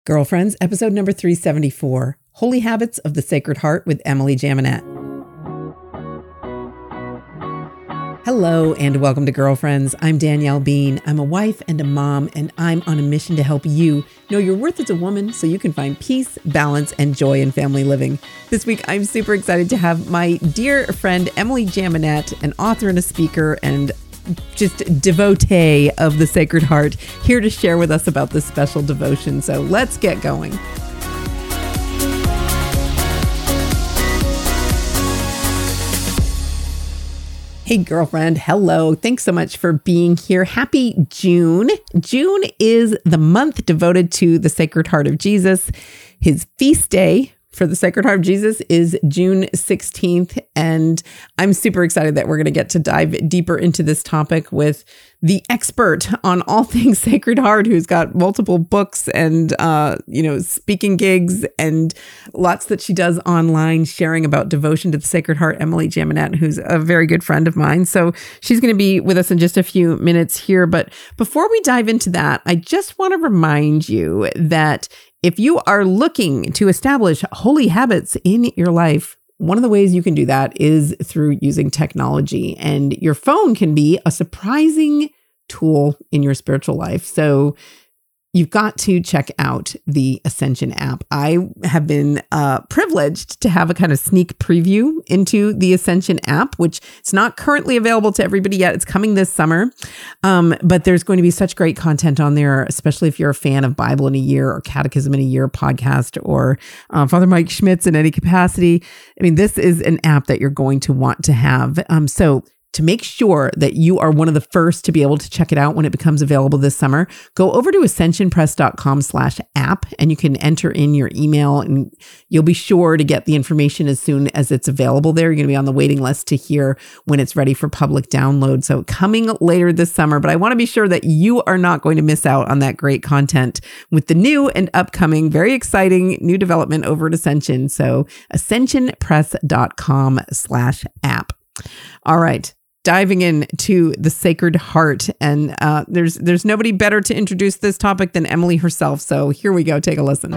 Girlfriends, episode number 374, Holy Habits of the Sacred Heart with Emily Jaminet. Hello and welcome to Girlfriends. I'm Danielle Bean. I'm a wife and a mom, and I'm on a mission to help you know your worth as a woman so you can find peace, balance, and joy in family living. This week, I'm super excited to have my dear friend, Emily Jaminet, an author and a speaker and just devotee of the Sacred Heart, here to share with us about this special devotion. So let's get going. Hey, girlfriend. Hello. Thanks so much for being here. Happy June. June is the month devoted to the Sacred Heart of Jesus. His feast day for the Sacred Heart of Jesus is June 16th. And I'm super excited that we're going to get to dive deeper into this topic with the expert on all things Sacred Heart, who's got multiple books and, speaking gigs and lots that she does online, sharing about devotion to the Sacred Heart, Emily Jaminet, who's a very good friend of mine. So she's going to be with us in just a few minutes here. But before we dive into that, I just want to remind you that if you are looking to establish holy habits in your life, one of the ways you can do that is through using technology, and your phone can be a surprising tool in your spiritual life. So you've got to check out the Ascension app. I have been privileged to have a kind of sneak preview into the Ascension app, which is not currently available to everybody yet. It's coming this summer. But there's going to be such great content on there, especially if you're a fan of Bible in a Year or Catechism in a Year podcast or Father Mike Schmitz in any capacity. I mean, this is an app that you're going to want to have. So to make sure that you are one of the first to be able to check it out when it becomes available this summer, go over to ascensionpress.com/app and you can enter in your email, and you'll be sure to get the information as soon as it's available there. You're going to be on the waiting list to hear when it's ready for public download. So coming later this summer, but I want to be sure that you are not going to miss out on that great content with the new and upcoming, very exciting new development over at Ascension. So ascensionpress.com/app. All right. Diving into the Sacred Heart. And there's nobody better to introduce this topic than Emily herself. So here we go. Take a listen.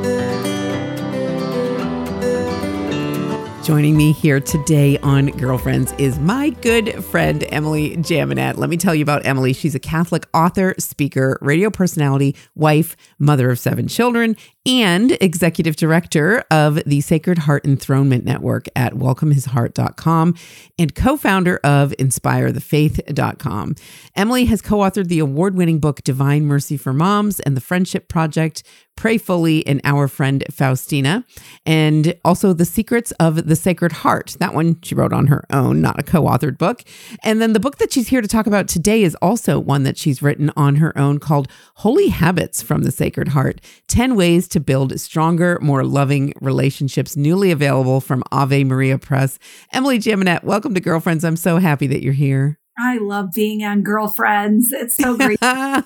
Joining me here today on Girlfriends is my good friend, Emily Jaminet. Let me tell you about Emily. She's a Catholic author, speaker, radio personality, wife, mother of 7 children, and executive director of the Sacred Heart Enthronement Network at welcomehisheart.com and co-founder of inspirethefaith.com. Emily has co-authored the award-winning book Divine Mercy for Moms and the Friendship Project, Pray Fully, and Our Friend Faustina, and also The Secrets of the Sacred Heart. That one she wrote on her own, not a co-authored book. And then the book that she's here to talk about today is also one that she's written on her own called Holy Habits from the Sacred Heart, 10 Ways to Build Stronger, More Loving Relationships, newly available from Ave Maria Press. Emily Jaminet, welcome to Girlfriends. I'm so happy that you're here. I love being on Girlfriends. It's so great.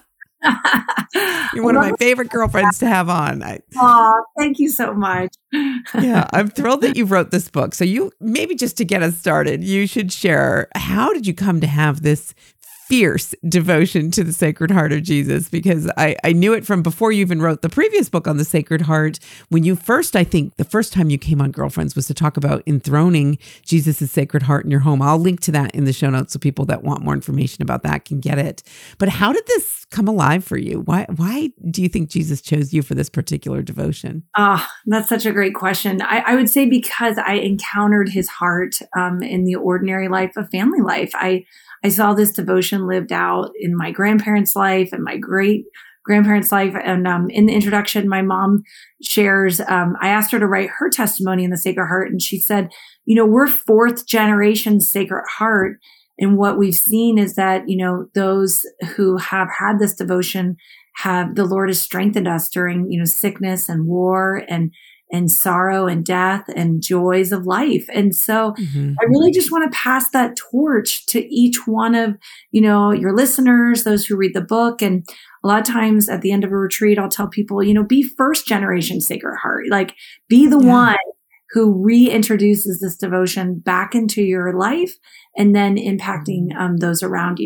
You're one of my favorite girlfriends to have on. Oh, thank you so much. Yeah, I'm thrilled that you wrote this book. So you, maybe just to get us started, you should share, how did you come to have this fierce devotion to the Sacred Heart of Jesus? Because I knew it from before you even wrote the previous book on the Sacred Heart. When you first, I think the first time you came on Girlfriends was to talk about enthroning Jesus' Sacred Heart in your home. I'll link to that in the show notes so people that want more information about that can get it. But how did this come alive for you? Why do you think Jesus chose you for this particular devotion? That's such a great question. I would say because I encountered his heart in the ordinary life of family life. I saw this devotion lived out in my grandparents' life and my great grandparents' life. And in the introduction, my mom shares, I asked her to write her testimony in the Sacred Heart. And she said, we're 4th generation Sacred Heart. And what we've seen is that, those who have had this devotion the Lord has strengthened us during, sickness and war and sorrow and death and joys of life. And so I really just want to pass that torch to each one of, your listeners, those who read the book. And a lot of times at the end of a retreat, I'll tell people, be 1st generation Sacred Heart, like be the one who reintroduces this devotion back into your life and then impacting those around you.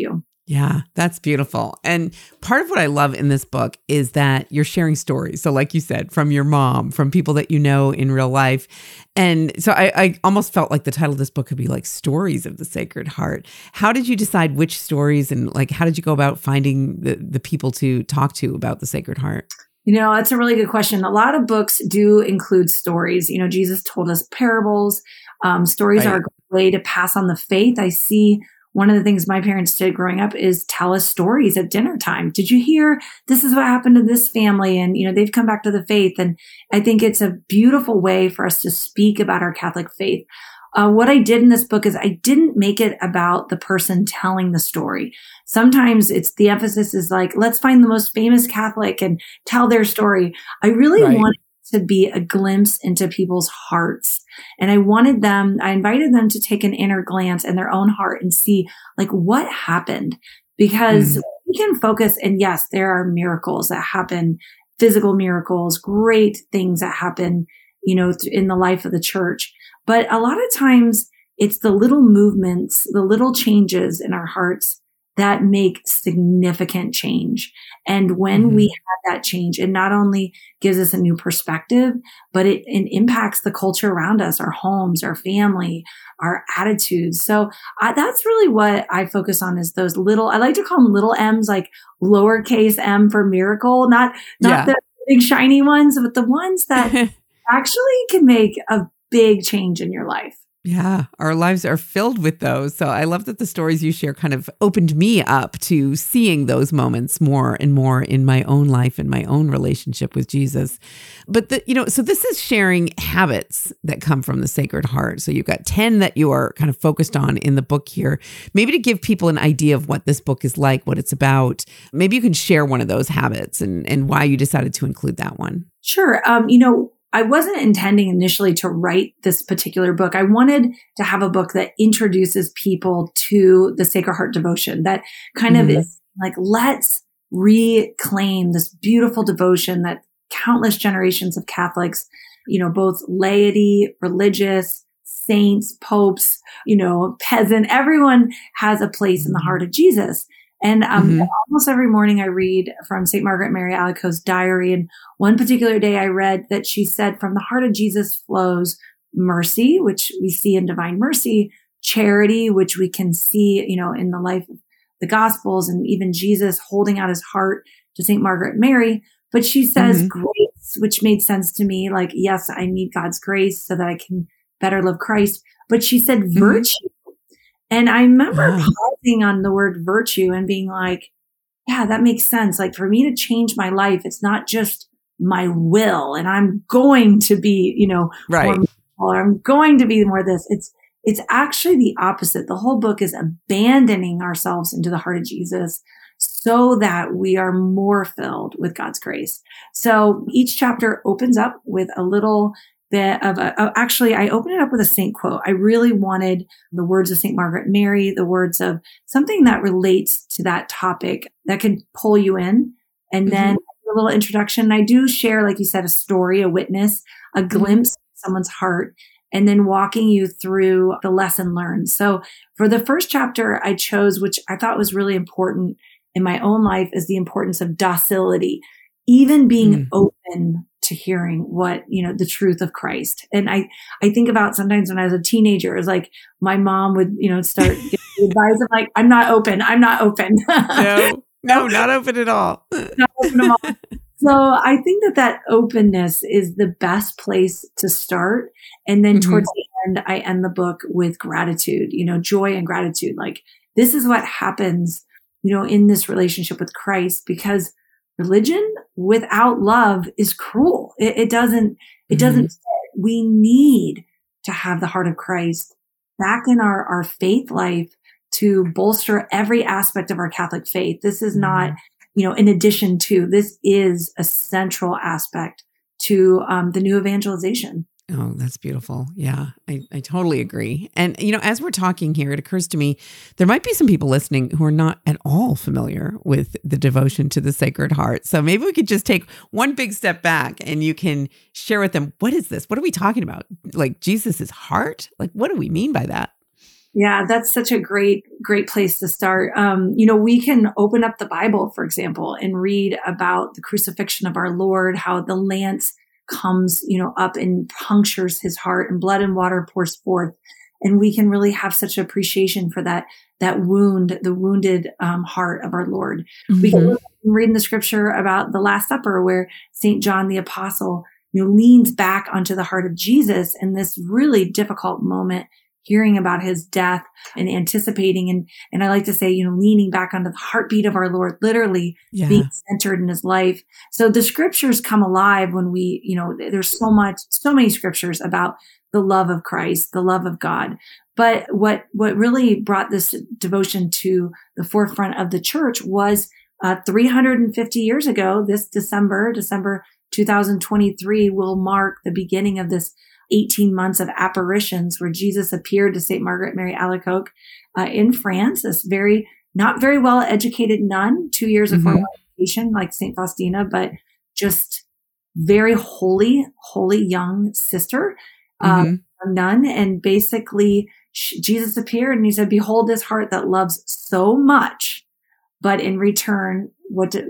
Yeah, that's beautiful. And part of what I love in this book is that you're sharing stories. So like you said, from your mom, from people that you know in real life. And so I almost felt like the title of this book could be like Stories of the Sacred Heart. How did you decide which stories, and like how did you go about finding the people to talk to about the Sacred Heart? That's a really good question. A lot of books do include stories. Jesus told us parables. Stories are a great way to pass on the faith. I see one of the things my parents did growing up is tell us stories at dinner time. Did you hear this is what happened to this family? And, they've come back to the faith. And I think it's a beautiful way for us to speak about our Catholic faith. What I did in this book is I didn't make it about the person telling the story. Sometimes the emphasis is like, let's find the most famous Catholic and tell their story. I really wanted to be a glimpse into people's hearts. And I invited them to take an inner glance in their own heart and see like what happened, because we can focus. And yes, there are miracles that happen, physical miracles, great things that happen, in the life of the church. But a lot of times it's the little movements, the little changes in our hearts that make significant change. And when we have that change, it not only gives us a new perspective, but it impacts the culture around us, our homes, our family, our attitudes. So that's really what I focus on, is those little, I like to call them little M's, like lowercase m for miracle, not the big shiny ones, but the ones that actually can make a big change in your life. Yeah, our lives are filled with those. So I love that the stories you share kind of opened me up to seeing those moments more and more in my own life and my own relationship with Jesus. But so this is sharing habits that come from the Sacred Heart. So you've got 10 that you are kind of focused on in the book here. Maybe to give people an idea of what this book is like, what it's about, maybe you can share one of those habits and why you decided to include that one. Sure. I wasn't intending initially to write this particular book. I wanted to have a book that introduces people to the Sacred Heart devotion, that kind of is like, let's reclaim this beautiful devotion that countless generations of Catholics, both laity, religious, saints, popes, peasant, everyone has a place in the heart of Jesus. And almost every morning I read from St. Margaret Mary Alacoque's diary. And one particular day I read that she said, from the heart of Jesus flows mercy, which we see in Divine Mercy, charity, which we can see, in the life of the Gospels, and even Jesus holding out his heart to St. Margaret Mary. But she says grace, which made sense to me. Like, yes, I need God's grace so that I can better love Christ. But she said virtue. And I remember pausing on the word virtue and being like, yeah, that makes sense. Like, for me to change my life, it's not just my will and I'm going to be, more, or I'm going to be more this. It's actually the opposite. The whole book is abandoning ourselves into the heart of Jesus so that we are more filled with God's grace. So each chapter opens up with a little bit of actually, I opened it up with a saint quote. I really wanted the words of St. Margaret Mary, the words of something that relates to that topic that can pull you in. And then a little introduction. I do share, like you said, a story, a witness, a glimpse of someone's heart, and then walking you through the lesson learned. So for the first chapter I chose, which I thought was really important in my own life, is the importance of docility, even being open to hearing what, the truth of Christ. And I think about sometimes when I was a teenager, it was like my mom would, start giving advice. I'm like, I'm not open. No, not open at all. Not open at all. So I think that openness is the best place to start. And then towards the end, I end the book with gratitude, joy and gratitude. Like, this is what happens, in this relationship with Christ, because religion without love is cruel. It doesn't fit. We need to have the heart of Christ back in our faith life to bolster every aspect of our Catholic faith. This is not, in addition to, this is a central aspect to the new evangelization. Oh, that's beautiful. Yeah, I totally agree. And, as we're talking here, it occurs to me, there might be some people listening who are not at all familiar with the devotion to the Sacred Heart. So maybe we could just take one big step back and you can share with them, what is this? What are we talking about? Like, Jesus's heart? Like, what do we mean by that? Yeah, that's such a great place to start. We can open up the Bible, for example, and read about the crucifixion of our Lord, how the lance comes, up and punctures his heart and blood and water pours forth. And we can really have such appreciation for that wound, the wounded heart of our Lord. Mm-hmm. We can read in the scripture about the Last Supper where St. John the Apostle, leans back onto the heart of Jesus in this really difficult moment, hearing about his death and anticipating. And I like to say, leaning back onto the heartbeat of our Lord, literally being centered in his life. So the scriptures come alive when we, there's so many scriptures about the love of Christ, the love of God. But what really brought this devotion to the forefront of the church was 350 years ago, this December 2023 will mark the beginning of this 18 months of apparitions where Jesus appeared to St. Margaret Mary Alacoque in France, this not very well educated nun, 2 years of formal education like St. Faustina, but just very holy young sister, nun. And basically Jesus appeared and he said, "Behold this heart that loves so much, but in return, what does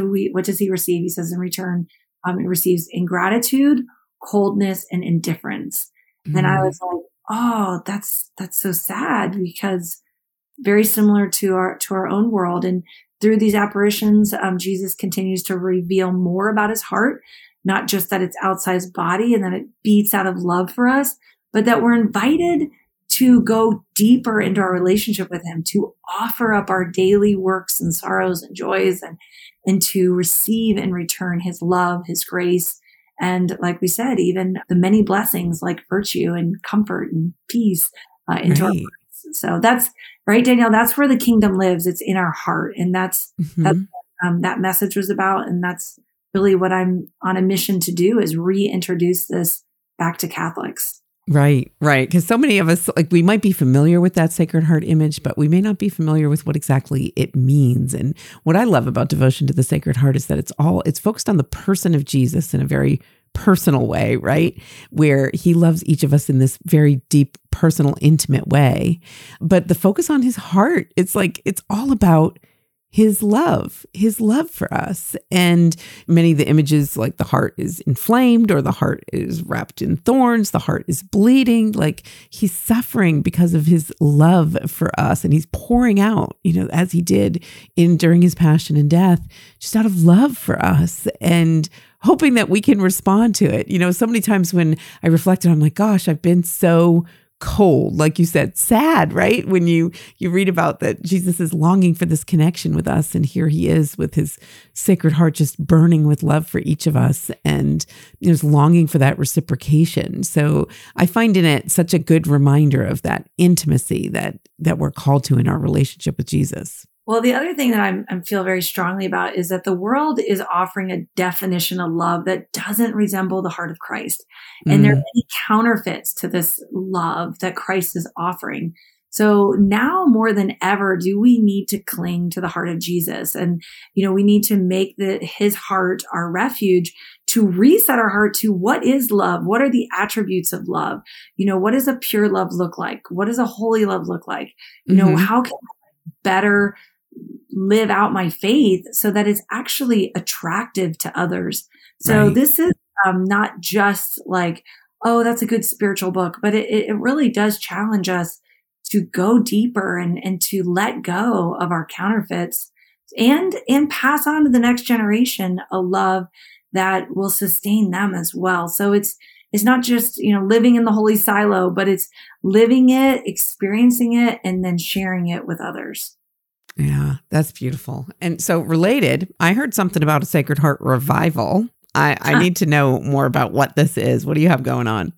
he receive?" He says in return, it receives ingratitude, coldness, and indifference. And I was like, oh, that's so sad, because very similar to our own world. And through these apparitions, Jesus continues to reveal more about his heart, not just that it's outside his body and that it beats out of love for us, but that we're invited to go deeper into our relationship with him, to offer up our daily works and sorrows and joys, and to receive in return his love, his grace, and like we said, even the many blessings like virtue and comfort and peace into our hearts. So that's right, Danielle. That's where the kingdom lives. It's in our heart, and that's what that message was about. And that's really what I'm on a mission to do, is reintroduce this back to Catholics. Right. Because so many of us, we might be familiar with that Sacred Heart image, but we may not be familiar with what exactly it means. And what I love about devotion to the Sacred Heart is that it's focused on the person of Jesus in a very personal way, right? Where he loves each of us in this very deep, personal, intimate way. But the focus on his heart, it's all about his love for us. And many of the images, like the heart is inflamed or the heart is wrapped in thorns, the heart is bleeding, like he's suffering because of his love for us. And he's pouring out, as he did during his passion and death, just out of love for us and hoping that we can respond to it. So many times when I reflected, I'm like, gosh, I've been so cold, like you said, sad, right? When you read about that Jesus is longing for this connection with us, and here he is with his Sacred Heart just burning with love for each of us, and is longing for that reciprocation. So I find in it such a good reminder of that intimacy that we're called to in our relationship with Jesus. Well, the other thing that I feel very strongly about is that the world is offering a definition of love that doesn't resemble the heart of Christ. And there are many counterfeits to this love that Christ is offering. So now more than ever, do we need to cling to the heart of Jesus? And, we need to make his heart our refuge, to reset our heart to what is love? What are the attributes of love? What does a pure love look like? What does a holy love look like? How can I better live out my faith so that it's actually attractive to others? So this is not just like, oh, that's a good spiritual book, but it really does challenge us to go deeper and to let go of our counterfeits and pass on to the next generation a love that will sustain them as well. So it's not just, living in the holy silo, but it's living it, experiencing it, and then sharing it with others. Yeah, that's beautiful. And so related, I heard something about a Sacred Heart revival. I need to know more about what this is. What do you have going on?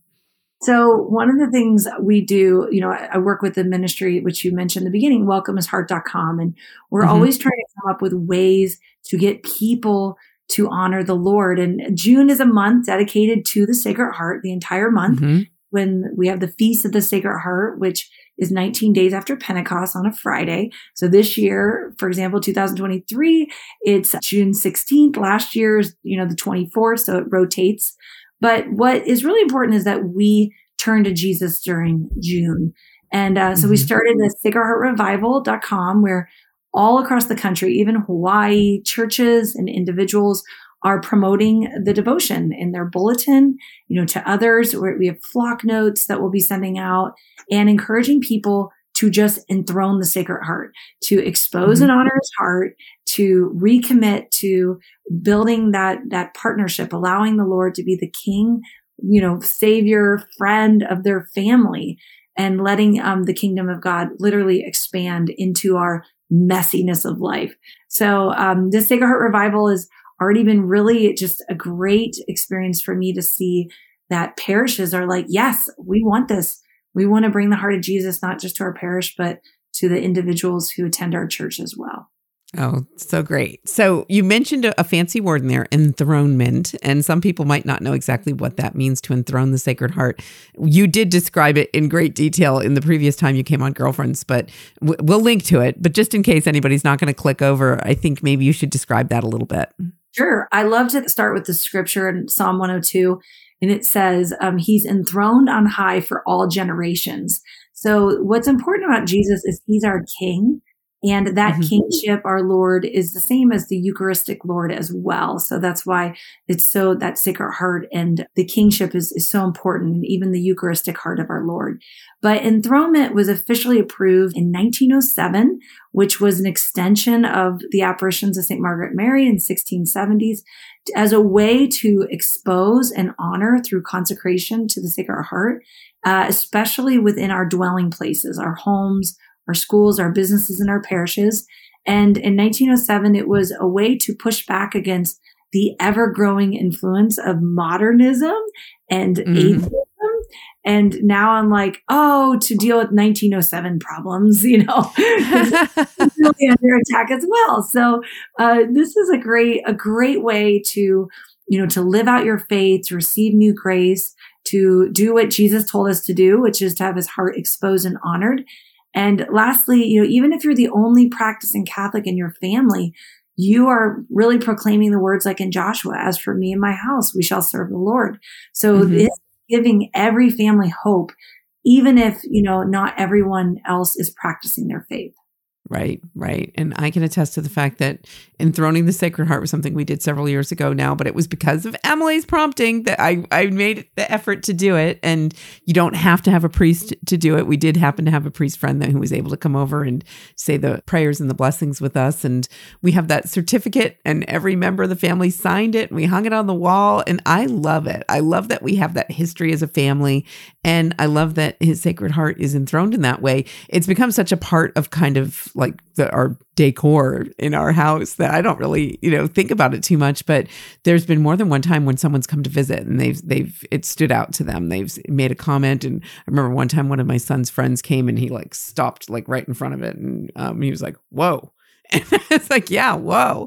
So one of the things we do, I work with the ministry, which you mentioned in the beginning, welcomeisheart.com. And we're always trying to come up with ways to get people to honor the Lord. And June is a month dedicated to the Sacred Heart, the entire month, when we have the Feast of the Sacred Heart, which is 19 days after Pentecost on a Friday. So this year, for example, 2023, it's June 16th. Last year's, the 24th. So it rotates. But what is really important is that we turn to Jesus during June. And so we started the sacredheartrevival.com, where all across the country, even Hawaii, churches and individuals are promoting the devotion in their bulletin, to others. We have flock notes that we'll be sending out and encouraging people to just enthrone the Sacred Heart, to expose and honor his heart, to recommit to building that partnership, allowing the Lord to be the king, savior, friend of their family, and letting the kingdom of God literally expand into our messiness of life. So this Sacred Heart Revival has already been really just a great experience for me to see that parishes are like, yes, we want this. We want to bring the heart of Jesus, not just to our parish, but to the individuals who attend our church as well. Oh, so great. So you mentioned a fancy word in there, enthronement, and some people might not know exactly what that means, to enthrone the Sacred Heart. You did describe it in great detail in the previous time you came on Girlfriends, but we'll link to it. But just in case anybody's not going to click over, I think maybe you should describe that a little bit. Sure. I love to start with the scripture in Psalm 102. And it says, he's enthroned on high for all generations. So what's important about Jesus is he's our king. And that kingship, our Lord, is the same as the Eucharistic Lord as well. So that's why it's so that Sacred Heart and the kingship is so important, and even the Eucharistic heart of our Lord. But enthronement was officially approved in 1907, which was an extension of the apparitions of St. Margaret Mary in 1670s, as a way to expose and honor through consecration to the Sacred Heart, especially within our dwelling places, our homes, our schools, our businesses, and our parishes. And in 1907, it was a way to push back against the ever-growing influence of modernism and atheism. And now I'm like, to deal with 1907 problems, it's really under attack as well. So this is a great way to, to live out your faith, to receive new grace, to do what Jesus told us to do, which is to have his heart exposed and honored. And lastly, even if you're the only practicing Catholic in your family, you are really proclaiming the words like in Joshua, as for me and my house, we shall serve the Lord. So it's giving every family hope, even if, not everyone else is practicing their faith. Right. And I can attest to the fact that enthroning the Sacred Heart was something we did several years ago now, but it was because of Emily's prompting that I made the effort to do it. And you don't have to have a priest to do it. We did happen to have a priest friend then who was able to come over and say the prayers and the blessings with us. And we have that certificate, and every member of the family signed it, and we hung it on the wall. And I love it. I love that we have that history as a family. And I love that his Sacred Heart is enthroned in that way. It's become such a part of kind of like our decor in our house that I don't really, think about it too much. But there's been more than one time when someone's come to visit and it stood out to them. They've made a comment. And I remember one time one of my son's friends came and he stopped right in front of it. And he was like, whoa. And it's like, yeah, whoa.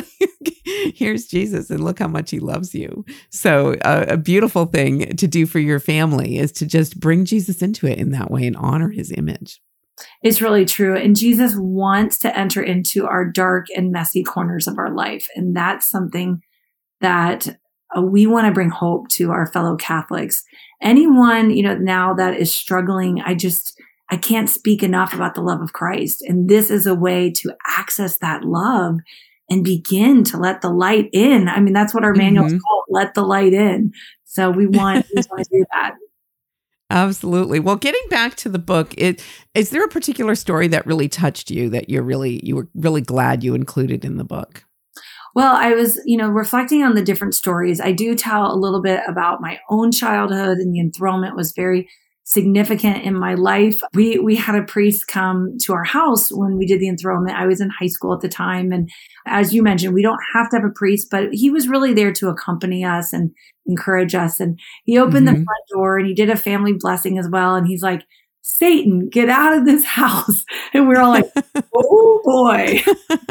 Here's Jesus, and look how much he loves you. So a beautiful thing to do for your family is to just bring Jesus into it in that way and honor his image. It's really true. And Jesus wants to enter into our dark and messy corners of our life. And that's something that we want to bring hope to our fellow Catholics. Anyone, now that is struggling, I can't speak enough about the love of Christ. And this is a way to access that love and begin to let the light in. I mean, that's what our manual is called, let the light in. So we want to do that. Absolutely. Well, getting back to the book, is there a particular story that really touched you that you were really glad you included in the book? Well, I was, reflecting on the different stories. I do tell a little bit about my own childhood, and the enthronement was very significant in my life. We had a priest come to our house when we did the enthronement. I was in high school at the time. And as you mentioned, we don't have to have a priest, but he was really there to accompany us and encourage us. And he opened the front door and he did a family blessing as well. And he's like, Satan, get out of this house. And we're all like, oh boy.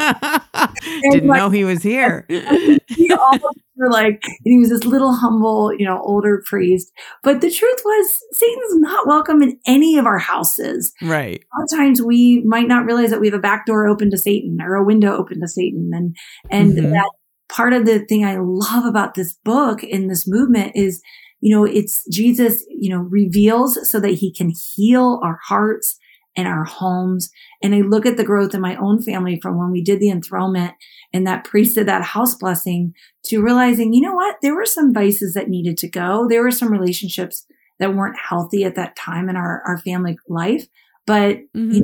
Didn't know he was here. We all were like, and he was this little humble, older priest. But the truth was, Satan's not welcome in any of our houses. Right. A lot of times we might not realize that we have a back door open to Satan or a window open to Satan. And that part of the thing I love about this book and this movement is, it's Jesus, reveals so that he can heal our hearts and our homes. And I look at the growth in my own family from when we did the enthronement and that priest did that house blessing to realizing, you know what, there were some vices that needed to go. There were some relationships that weren't healthy at that time in our family life. But,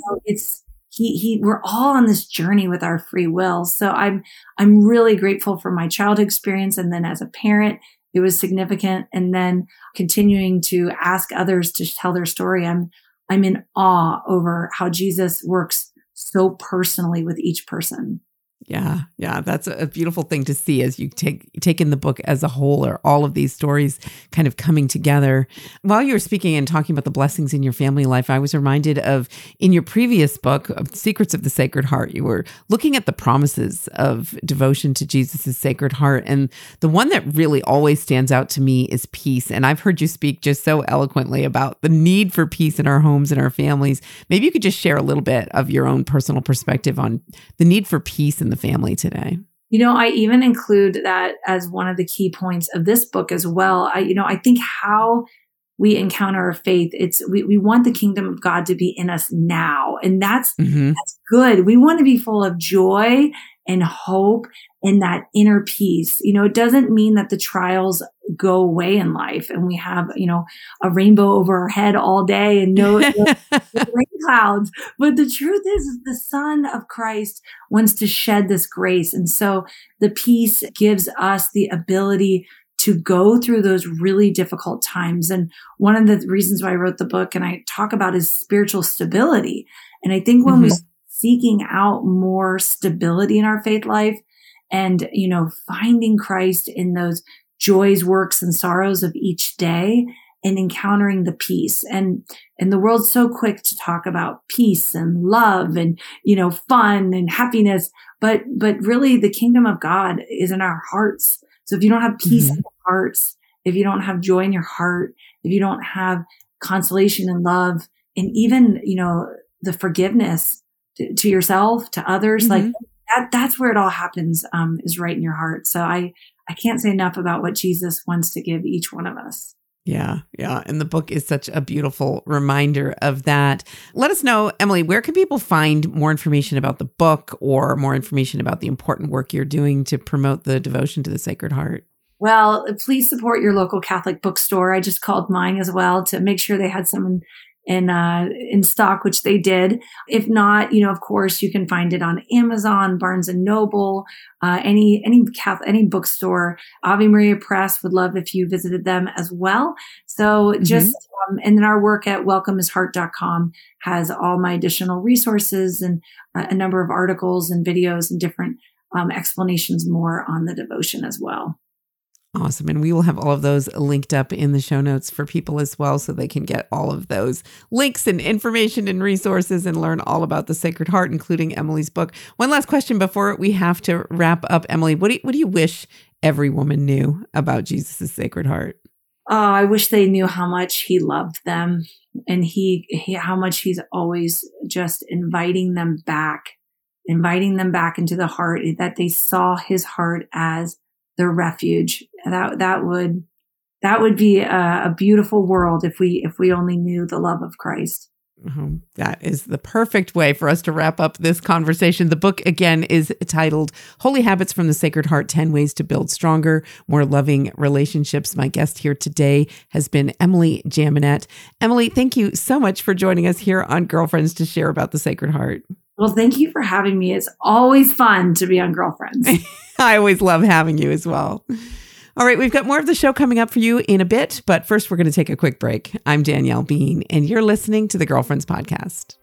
we're all on this journey with our free will. So I'm really grateful for my childhood experience. And then as a parent, it was significant. And then continuing to ask others to tell their story. I'm in awe over how Jesus works so personally with each person. Yeah. That's a beautiful thing to see as you take in the book as a whole, or all of these stories kind of coming together. While you were speaking and talking about the blessings in your family life, I was reminded of in your previous book, of Secrets of the Sacred Heart, you were looking at the promises of devotion to Jesus' Sacred Heart. And the one that really always stands out to me is peace. And I've heard you speak just so eloquently about the need for peace in our homes and our families. Maybe you could just share a little bit of your own personal perspective on the need for peace in the family today. I even include that as one of the key points of this book as well. I think how we encounter our faith, we want the kingdom of God to be in us now. And that's good. We want to be full of joy and hope and that inner peace. It doesn't mean that the trials go away in life and we have, a rainbow over our head all day and no rain clouds. But the truth is the Son of Christ wants to shed this grace. And so the peace gives us the ability to go through those really difficult times. And one of the reasons why I wrote the book and I talk about is spiritual stability. And I think when we're seeking out more stability in our faith life and, finding Christ in those joys, works, and sorrows of each day and encountering the peace. And the world's so quick to talk about peace and love and, fun and happiness. But really the kingdom of God is in our hearts. So if you don't have peace in your hearts, if you don't have joy in your heart, if you don't have consolation and love, and even, the forgiveness to yourself, to others, like that's where it all happens, is right in your heart. So I can't say enough about what Jesus wants to give each one of us. Yeah. And the book is such a beautiful reminder of that. Let us know, Emily, where can people find more information about the book or more information about the important work you're doing to promote the devotion to the Sacred Heart? Well, please support your local Catholic bookstore. I just called mine as well to make sure they had some in stock, which they did. If not, of course, you can find it on Amazon, Barnes and Noble, any bookstore. Ave Maria Press would love if you visited them as well. So just, and then our work at welcomeisheart.com has all my additional resources and a number of articles and videos and different explanations more on the devotion as well. Awesome. And we will have all of those linked up in the show notes for people as well, so they can get all of those links and information and resources and learn all about the Sacred Heart, including Emily's book. One last question before we have to wrap up. Emily, what do you wish every woman knew about Jesus' Sacred Heart? Oh, I wish they knew how much he loved them and how much he's always just inviting them back into the heart, that they saw his heart as their refuge. That would be a beautiful world if we only knew the love of Christ. That is the perfect way for us to wrap up this conversation. The book, again, is titled Holy Habits from the Sacred Heart, 10 Ways to Build Stronger, More Loving Relationships. My guest here today has been Emily Jaminet. Emily, thank you so much for joining us here on Girlfriends to share about the Sacred Heart. Well, thank you for having me. It's always fun to be on Girlfriends. I always love having you as well. All right, we've got more of the show coming up for you in a bit, but first we're going to take a quick break. I'm Danielle Bean, and you're listening to the Girlfriends Podcast.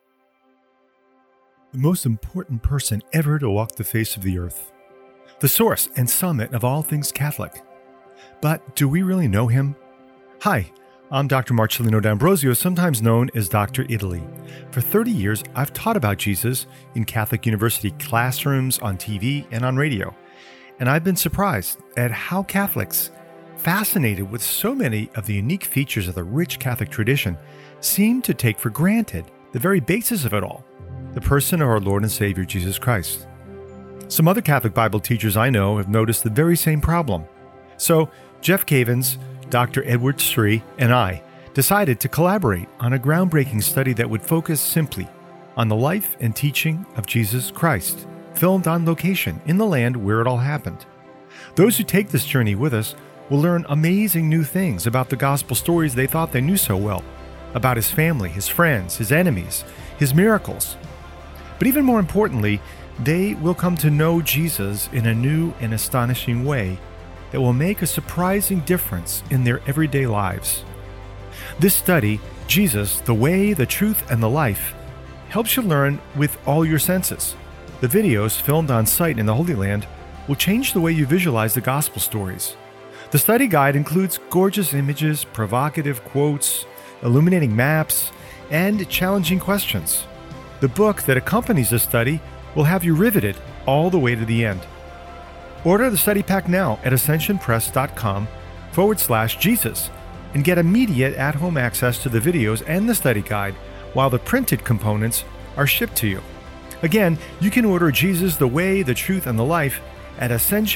The most important person ever to walk the face of the earth. The source and summit of all things Catholic. But do we really know him? Hi, I'm Dr. Marcellino D'Ambrosio, sometimes known as Dr. Italy. For 30 years, I've taught about Jesus in Catholic University classrooms, on TV, and on radio. And I've been surprised at how Catholics, fascinated with so many of the unique features of the rich Catholic tradition, seem to take for granted the very basis of it all, the person of our Lord and Savior Jesus Christ. Some other Catholic Bible teachers I know have noticed the very same problem. So, Jeff Cavins, Dr. Edward Sri, and I decided to collaborate on a groundbreaking study that would focus simply on the life and teaching of Jesus Christ, filmed on location in the land where it all happened. Those who take this journey with us will learn amazing new things about the gospel stories they thought they knew so well, about his family, his friends, his enemies, his miracles. But even more importantly, they will come to know Jesus in a new and astonishing way that will make a surprising difference in their everyday lives. This study, Jesus, the Way, the Truth, and the Life, helps you learn with all your senses. The videos filmed on site in the Holy Land will change the way you visualize the gospel stories. The study guide includes gorgeous images, provocative quotes, illuminating maps, and challenging questions. The book that accompanies the study will have you riveted all the way to the end. Order the study pack now at ascensionpress.com/Jesus and get immediate at-home access to the videos and the study guide while the printed components are shipped to you. Again, you can order Jesus, the Way, the Truth, and the Life at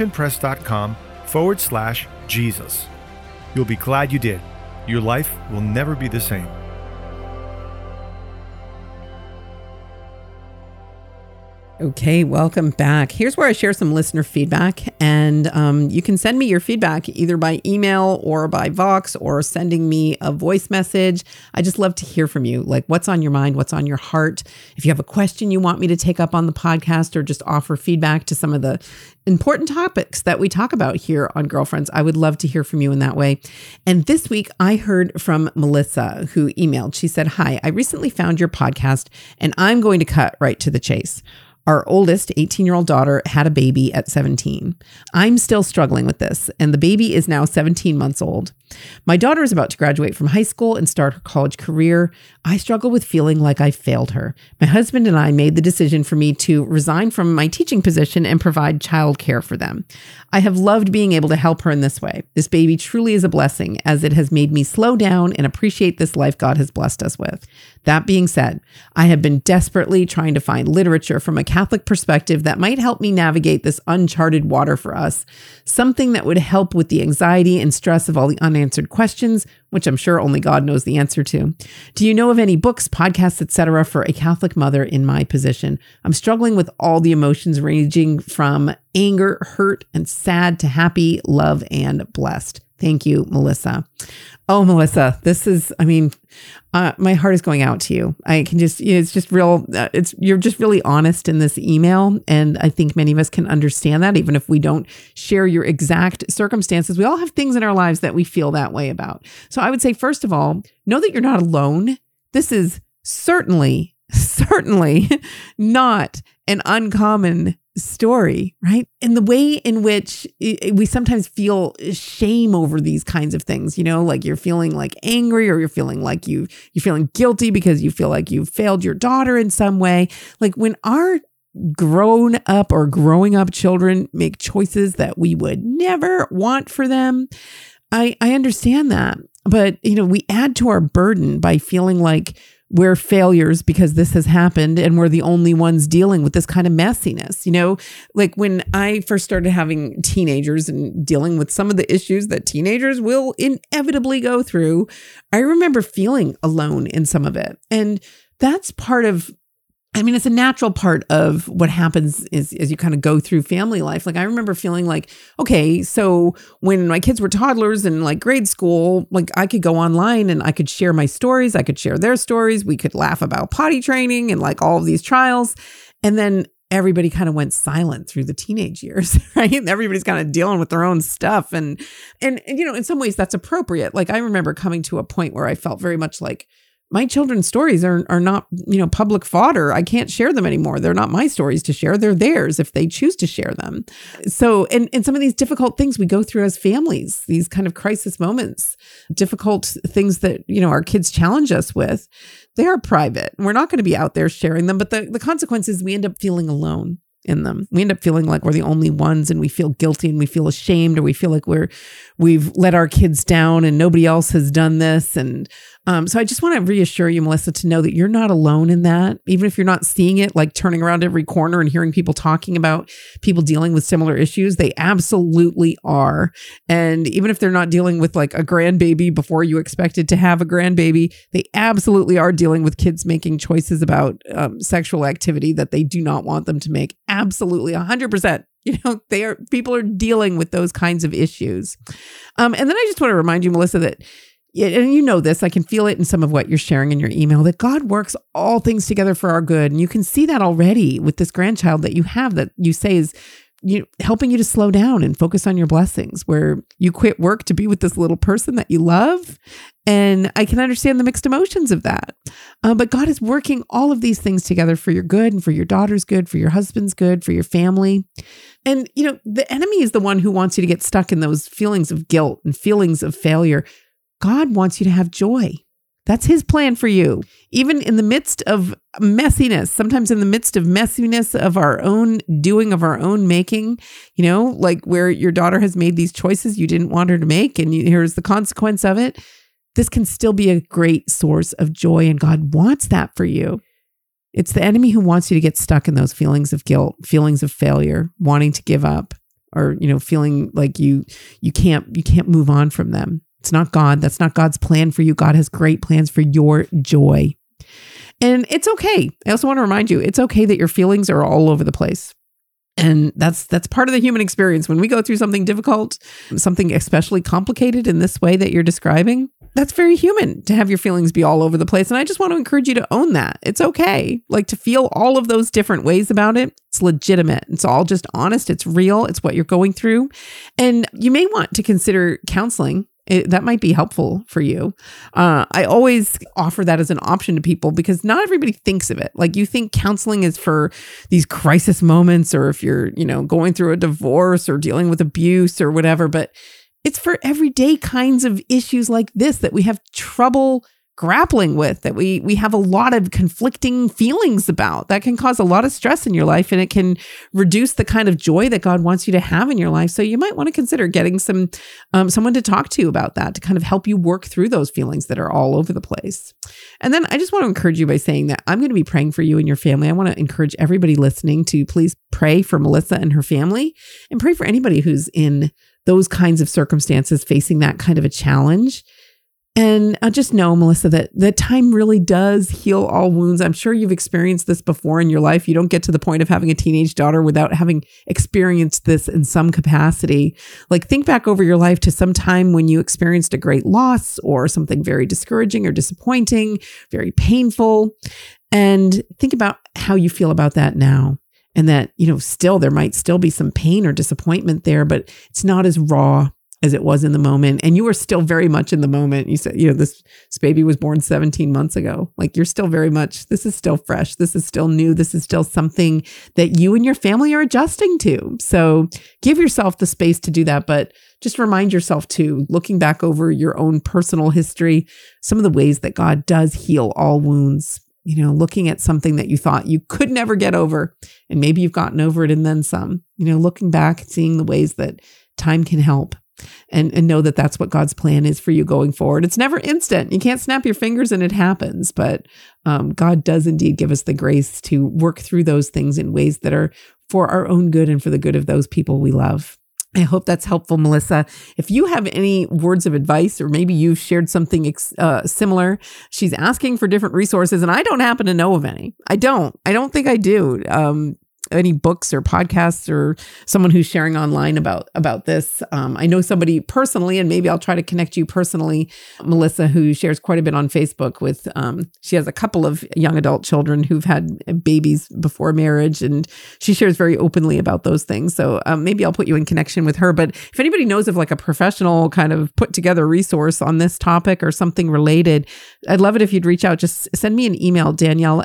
ascensionpress.com/Jesus. You'll be glad you did. Your life will never be the same. Okay, welcome back. Here's where I share some listener feedback, and you can send me your feedback either by email or by Vox or sending me a voice message. I just love to hear from you, like what's on your mind, what's on your heart. If you have a question you want me to take up on the podcast or just offer feedback to some of the important topics that we talk about here on Girlfriends, I would love to hear from you in that way. And this week I heard from Melissa, who emailed. She said, "Hi, I recently found your podcast and I'm going to cut right to the chase. Our oldest 18-year-old daughter had a baby at 17. I'm still struggling with this, and the baby is now 17 months old. My daughter is about to graduate from high school and start her college career. I struggle with feeling like I failed her. My husband and I made the decision for me to resign from my teaching position and provide childcare for them. I have loved being able to help her in this way. This baby truly is a blessing, as it has made me slow down and appreciate this life God has blessed us with. That being said, I have been desperately trying to find literature from a Catholic perspective that might help me navigate this uncharted water for us, something that would help with the anxiety and stress of all the unanswered questions, which I'm sure only God knows the answer to. Do you know of any books, podcasts, etc. for a Catholic mother in my position? I'm struggling with all the emotions ranging from anger, hurt, and sad to happy, love, and blessed. Thank you, Melissa." Oh, Melissa, this is, my heart is going out to you. I can just, it's just real. You're just really honest in this email. And I think many of us can understand that, even if we don't share your exact circumstances. We all have things in our lives that we feel that way about. So I would say, first of all, know that you're not alone. This is certainly not an uncommon story, right? And the way in which we sometimes feel shame over these kinds of things, like you're feeling like angry, or you're feeling like you're feeling guilty because you feel like you've failed your daughter in some way. Like when our grown up or growing up children make choices that we would never want for them, I understand that. But, we add to our burden by feeling like we're failures because this has happened and we're the only ones dealing with this kind of messiness. Like when I first started having teenagers and dealing with some of the issues that teenagers will inevitably go through, I remember feeling alone in some of it. And that's part of, it's a natural part of what happens is as you kind of go through family life. Like I remember feeling like, okay, so when my kids were toddlers and like grade school, like I could go online and I could share my stories. I could share their stories. We could laugh about potty training and like all of these trials. And then everybody kind of went silent through the teenage years, right? Everybody's kind of dealing with their own stuff. And in some ways that's appropriate. Like I remember coming to a point where I felt very much like, my children's stories are not, public fodder. I can't share them anymore. They're not my stories to share. They're theirs if they choose to share them. So, and some of these difficult things we go through as families, these kind of crisis moments, difficult things that, our kids challenge us with, they are private. We're not going to be out there sharing them, but the consequence is we end up feeling alone in them. We end up feeling like we're the only ones, and we feel guilty and we feel ashamed, or we feel like we've let our kids down and nobody else has done this. And So I just want to reassure you, Melissa, to know that you're not alone in that. Even if you're not seeing it, like turning around every corner and hearing people talking about people dealing with similar issues, they absolutely are. And even if they're not dealing with like a grandbaby before you expected to have a grandbaby, they absolutely are dealing with kids making choices about sexual activity that they do not want them to make. Absolutely, 100%. People are dealing with those kinds of issues. And then I just want to remind you, Melissa, that, and you know this, I can feel it in some of what you're sharing in your email, that God works all things together for our good. And you can see that already with this grandchild that you have, that you say is helping you to slow down and focus on your blessings, where you quit work to be with this little person that you love. And I can understand the mixed emotions of that. But God is working all of these things together for your good and for your daughter's good, for your husband's good, for your family. And, the enemy is the one who wants you to get stuck in those feelings of guilt and feelings of failure. God wants you to have joy. That's his plan for you. Even in the midst of messiness, sometimes in the midst of messiness of our own doing, of our own making, like where your daughter has made these choices you didn't want her to make, and here's the consequence of it. This can still be a great source of joy, and God wants that for you. It's the enemy who wants you to get stuck in those feelings of guilt, feelings of failure, wanting to give up, or, feeling like you can't move on from them. It's not God. That's not God's plan for you. God has great plans for your joy. And it's okay. I also want to remind you, it's okay that your feelings are all over the place. And that's part of the human experience. When we go through something difficult, something especially complicated in this way that you're describing, that's very human to have your feelings be all over the place. And I just want to encourage you to own that. It's okay. Like to feel all of those different ways about it. It's legitimate. It's all just honest. It's real. It's what you're going through. And you may want to consider counseling. That might be helpful for you. I always offer that as an option to people because not everybody thinks of it. Like you think counseling is for these crisis moments, or if you're, going through a divorce or dealing with abuse or whatever, but it's for everyday kinds of issues like this that we have trouble grappling with, that we have a lot of conflicting feelings about. That can cause a lot of stress in your life, and it can reduce the kind of joy that God wants you to have in your life. So you might want to consider getting someone to talk to you about that, to kind of help you work through those feelings that are all over the place. And then I just want to encourage you by saying that I'm going to be praying for you and your family. I want to encourage everybody listening to please pray for Melissa and her family, and pray for anybody who's in those kinds of circumstances, facing that kind of a challenge. And just know, Melissa, that time really does heal all wounds. I'm sure you've experienced this before in your life. You don't get to the point of having a teenage daughter without having experienced this in some capacity. Like think back over your life to some time when you experienced a great loss or something very discouraging or disappointing, very painful, and think about how you feel about that now. And that, still there might still be some pain or disappointment there, but it's not as raw as it was in the moment. And you were still very much in the moment. You said, this baby was born 17 months ago. Like you're still very much, this is still fresh. This is still new. This is still something that you and your family are adjusting to. So give yourself the space to do that. But just remind yourself too, looking back over your own personal history, some of the ways that God does heal all wounds. Looking at something that you thought you could never get over, and maybe you've gotten over it and then some, looking back, seeing the ways that time can help. And know that that's what God's plan is for you going forward. It's never instant. You can't snap your fingers and it happens. But God does indeed give us the grace to work through those things in ways that are for our own good and for the good of those people we love. I hope that's helpful, Melissa. If you have any words of advice, or maybe you've shared something similar, she's asking for different resources, and I don't happen to know of any. I don't think I do. Any books or podcasts or someone who's sharing online about this. I know somebody personally, and maybe I'll try to connect you personally, Melissa, who shares quite a bit on Facebook with, she has a couple of young adult children who've had babies before marriage, and she shares very openly about those things. So maybe I'll put you in connection with her. But if anybody knows of like a professional kind of put together resource on this topic or something related, I'd love it if you'd reach out. Just send me an email,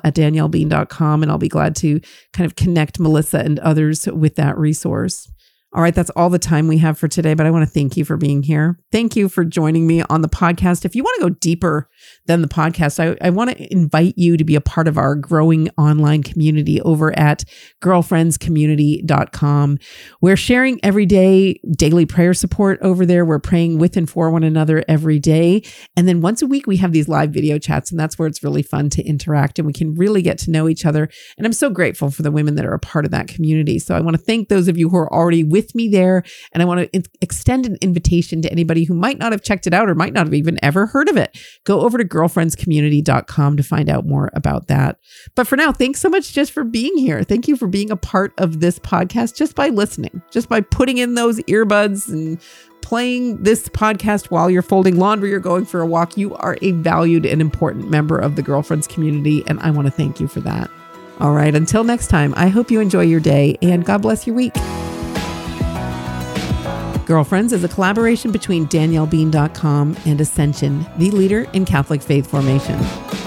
Danielle@daniellebean.com, and I'll be glad to kind of connect Melissa and others with that resource. All right, that's all the time we have for today, but I want to thank you for being here. Thank you for joining me on the podcast. If you want to go deeper than the podcast, I want to invite you to be a part of our growing online community over at girlfriendscommunity.com. We're sharing every day daily prayer support over there. We're praying with and for one another every day. And then once a week, we have these live video chats, and that's where it's really fun to interact and we can really get to know each other. And I'm so grateful for the women that are a part of that community. So I want to thank those of you who are already with me there. And I want to extend an invitation to anybody who might not have checked it out or might not have even ever heard of it. Go over to girlfriendscommunity.com to find out more about that. But for now, thanks so much just for being here. Thank you for being a part of this podcast just by listening, just by putting in those earbuds and playing this podcast while you're folding laundry or going for a walk. You are a valued and important member of the Girlfriends community, and I want to thank you for that. All right, until next time, I hope you enjoy your day and God bless your week. Girlfriends is a collaboration between DanielleBean.com and Ascension, the leader in Catholic faith formation.